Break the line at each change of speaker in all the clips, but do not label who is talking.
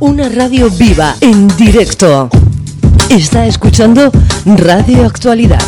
Una radio viva, en directo. Está escuchando Radio Actualidad.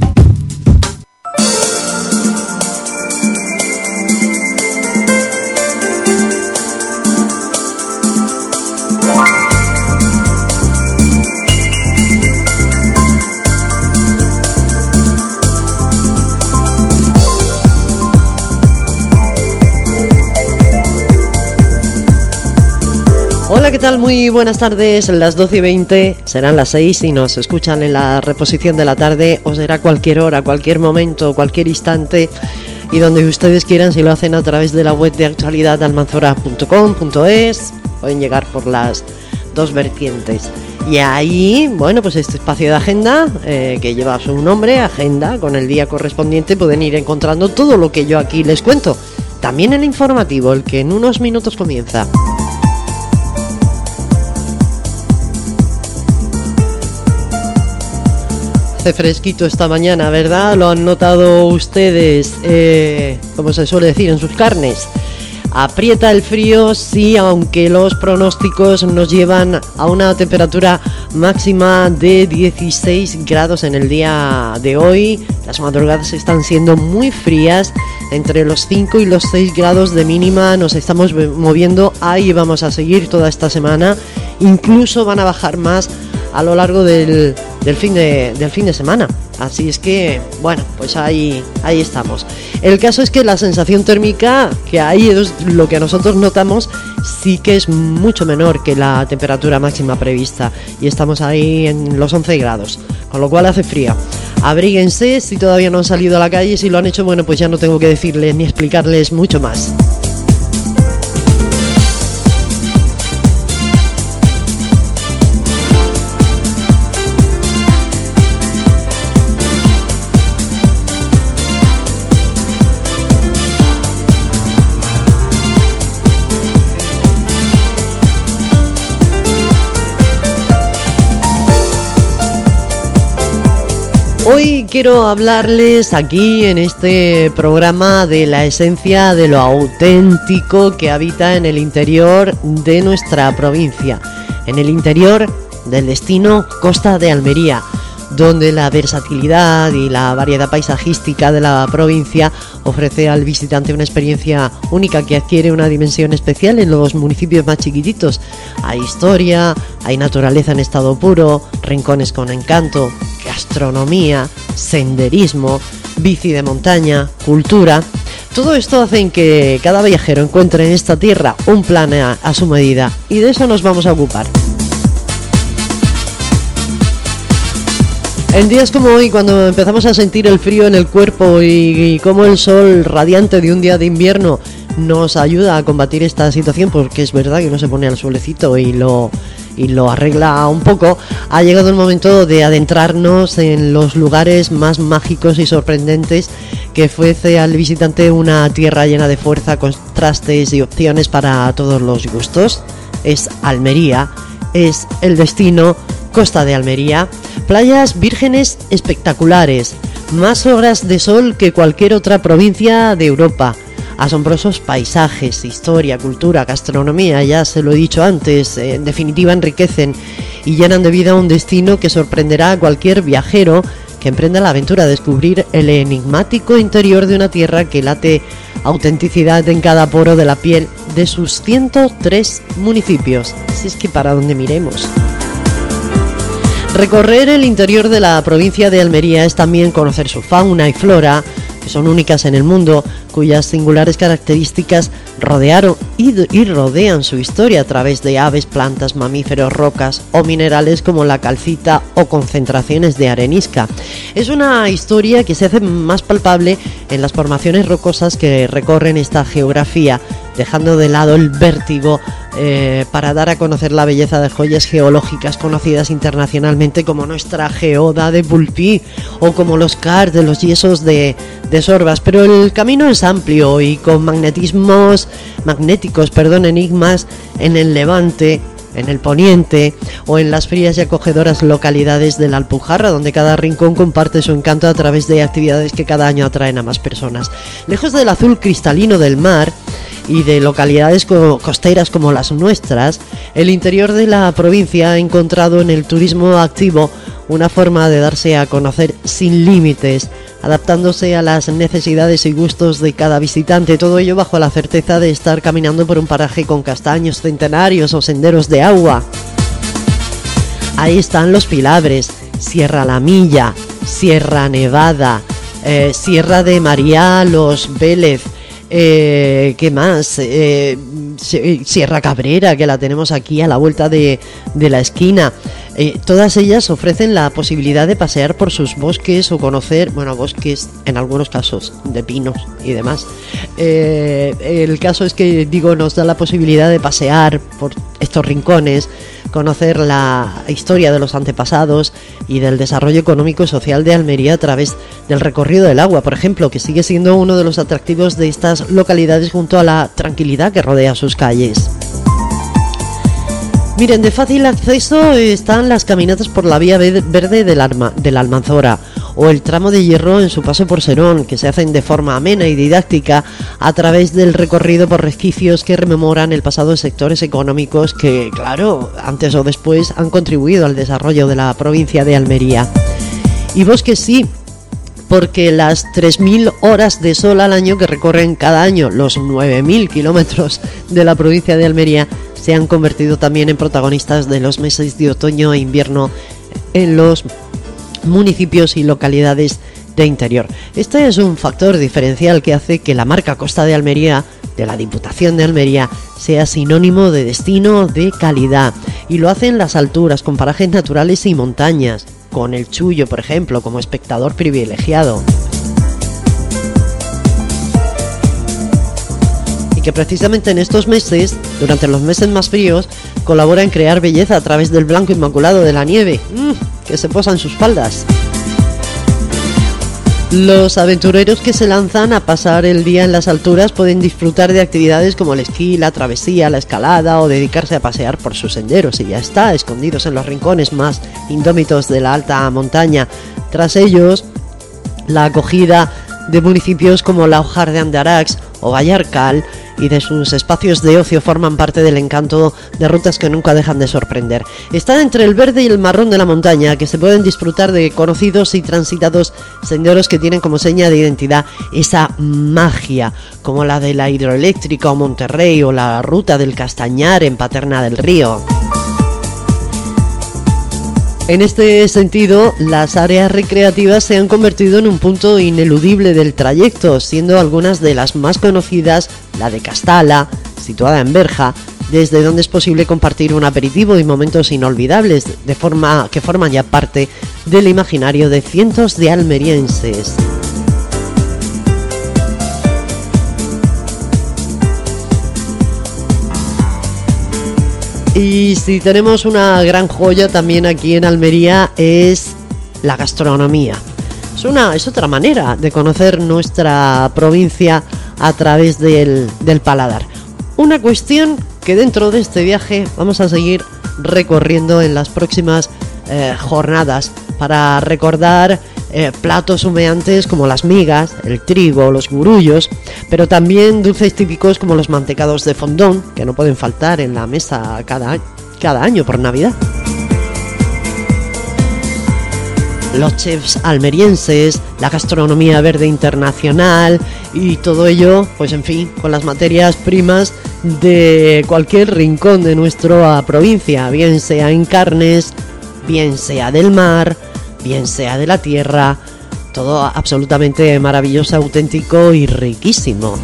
Hola, ¿qué tal? Muy buenas tardes, las 12:20, serán las 6 si nos escuchan en la reposición de la tarde, o será cualquier hora, cualquier momento, cualquier instante, y donde ustedes quieran, si lo hacen a través de la web de actualidad almanzora.com.es, pueden llegar por las dos vertientes. Y ahí, bueno, pues este espacio de agenda, que lleva su nombre, agenda, con el día correspondiente, pueden ir encontrando todo lo que yo aquí les cuento. También el informativo, el que en unos minutos comienza. Hace fresquito esta mañana, ¿verdad? Lo han notado ustedes, como se suele decir, en sus carnes. Aprieta el frío, sí, aunque los pronósticos nos llevan a una temperatura máxima de 16 grados en el día de hoy. Las madrugadas están siendo muy frías, entre los 5 y los 6 grados de mínima nos estamos moviendo. Ahí vamos a seguir toda esta semana. Incluso van a bajar más a lo largo del fin de semana. Así es que, bueno, pues ahí estamos. El caso es que la sensación térmica, que ahí es lo que nosotros notamos, sí que es mucho menor que la temperatura máxima prevista. Y estamos ahí en los 11 grados, con lo cual hace frío. Abríguense si todavía no han salido a la calle. Si lo han hecho, bueno, pues ya no tengo que decirles ni explicarles mucho más. Hoy quiero hablarles aquí en este programa de la esencia de lo auténtico que habita en el interior de nuestra provincia, en el interior del destino Costa de Almería, donde la versatilidad y la variedad paisajística de la provincia ofrece al visitante una experiencia única que adquiere una dimensión especial en los municipios más chiquititos. Hay historia, hay naturaleza en estado puro, rincones con encanto, gastronomía, senderismo, bici de montaña, cultura. Todo esto hace que cada viajero encuentre en esta tierra un plan a su medida, y de eso nos vamos a ocupar. En días como hoy, cuando empezamos a sentir el frío en el cuerpo y como el sol radiante de un día de invierno nos ayuda a combatir esta situación, porque es verdad que uno se pone al solecito y lo arregla un poco, ha llegado el momento de adentrarnos en los lugares más mágicos y sorprendentes que ofrece al visitante una tierra llena de fuerza, contrastes y opciones para todos los gustos. Es Almería, es el destino Costa de Almería. Playas vírgenes espectaculares, más horas de sol que cualquier otra provincia de Europa. Asombrosos paisajes, historia, cultura, gastronomía, ya se lo he dicho antes, en definitiva enriquecen y llenan de vida un destino que sorprenderá a cualquier viajero que emprenda la aventura de descubrir el enigmático interior de una tierra que late autenticidad en cada poro de la piel de sus 103 municipios. Si es que para donde miremos. Recorrer el interior de la provincia de Almería es también conocer su fauna y flora, que son únicas en el mundo, cuyas singulares características rodearon y rodean su historia a través de aves, plantas, mamíferos, rocas o minerales como la calcita o concentraciones de arenisca. Es una historia que se hace más palpable en las formaciones rocosas que recorren esta geografía, dejando de lado el vértigo para dar a conocer la belleza de joyas geológicas conocidas internacionalmente como nuestra geoda de Pulpí o como los cars de los yesos de Sorbas. Pero el camino es amplio y con magnéticos, enigmas en el Levante, en el Poniente o en las frías y acogedoras localidades de la Alpujarra, donde cada rincón comparte su encanto a través de actividades que cada año atraen a más personas. Lejos del azul cristalino del mar, y de localidades costeras como las nuestras, el interior de la provincia ha encontrado en el turismo activo una forma de darse a conocer sin límites, adaptándose a las necesidades y gustos de cada visitante, todo ello bajo la certeza de estar caminando por un paraje con castaños centenarios o senderos de agua. Ahí están los Pilabres, Sierra La Milla, Sierra Nevada, Sierra de María, Los Vélez, ¿qué más? Sierra Cabrera, que la tenemos aquí a la vuelta de la esquina. Todas ellas ofrecen la posibilidad de pasear por sus bosques o conocer, bosques en algunos casos de pinos y demás. El caso es que, nos da la posibilidad de pasear por estos rincones, conocer la historia de los antepasados y del desarrollo económico y social de Almería a través del recorrido del agua, por ejemplo, que sigue siendo uno de los atractivos de estas localidades junto a la tranquilidad que rodea sus calles. Miren, de fácil acceso están las caminatas por la vía verde de la Almanzora o el tramo de hierro en su paso por Serón, que se hacen de forma amena y didáctica a través del recorrido por resquicios que rememoran el pasado de sectores económicos que, claro, antes o después han contribuido al desarrollo de la provincia de Almería. Y bosques sí, porque las 3.000 horas de sol al año que recorren cada año los 9.000 kilómetros de la provincia de Almería se han convertido también en protagonistas de los meses de otoño e invierno en los municipios y localidades de interior. Este es un factor diferencial que hace que la marca Costa de Almería, de la Diputación de Almería, sea sinónimo de destino de calidad, y lo hace en las alturas, con parajes naturales y montañas, con el Chullo, por ejemplo, como espectador privilegiado. Que precisamente en estos meses, durante los meses más fríos, colabora en crear belleza a través del blanco inmaculado de la nieve, que se posa en sus faldas. Los aventureros que se lanzan a pasar el día en las alturas pueden disfrutar de actividades como el esquí, la travesía, la escalada o dedicarse a pasear por sus senderos, y ya está, escondidos en los rincones más indómitos de la alta montaña. Tras ellos, la acogida de municipios como Laujar de Andarax o Vallarcal y de sus espacios de ocio forman parte del encanto de rutas que nunca dejan de sorprender. Están entre el verde y el marrón de la montaña, que se pueden disfrutar de conocidos y transitados senderos que tienen como seña de identidad esa magia, como la de la hidroeléctrica o Monterrey, o la ruta del Castañar en Paterna del Río. En este sentido, las áreas recreativas se han convertido en un punto ineludible del trayecto, siendo algunas de las más conocidas la de Castala, situada en Berja, desde donde es posible compartir un aperitivo y momentos inolvidables que forman ya parte del imaginario de cientos de almerienses. Y si tenemos una gran joya también aquí en Almería, es la gastronomía. Es otra manera de conocer nuestra provincia a través del paladar. Una cuestión que dentro de este viaje vamos a seguir recorriendo en las próximas jornadas para recordar platos humeantes como las migas, el trigo, los gurullos, pero también dulces típicos como los mantecados de fondón, que no pueden faltar en la mesa cada año por Navidad. Los chefs almerienses, la gastronomía verde internacional y todo ello, pues en fin, con las materias primas de cualquier rincón de nuestra provincia, bien sea en carnes, bien sea del mar, bien sea de la tierra, todo absolutamente maravilloso, auténtico y riquísimo.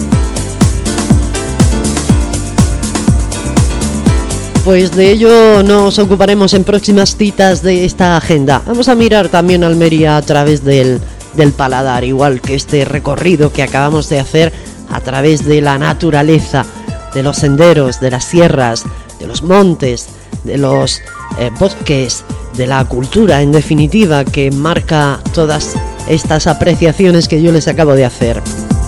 Pues de ello nos ocuparemos en próximas citas de esta agenda. Vamos a mirar también Almería a través del paladar, igual que este recorrido que acabamos de hacer a través de la naturaleza, de los senderos, de las sierras, de los montes, de los bosques, de la cultura, en definitiva, que marca todas estas apreciaciones que yo les acabo de hacer.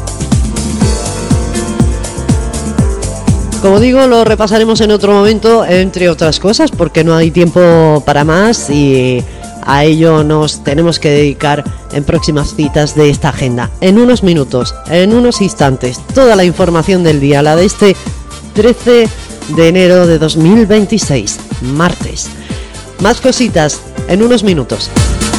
Como digo, lo repasaremos en otro momento, entre otras cosas, porque no hay tiempo para más y a ello nos tenemos que dedicar en próximas citas de esta agenda. En unos minutos, en unos instantes, toda la información del día, la de este 13 de enero de 2026, martes. Más cositas en unos minutos.